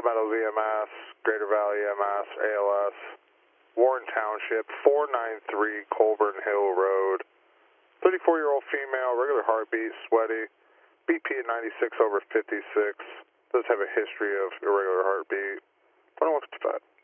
Meadows EMS, Greater Valley EMS, ALS, Warren Township, 493 Colburn Hill Road. 34-year-old female, regular heartbeat, sweaty, BP at 96/56. Does have a history of irregular heartbeat. 2155.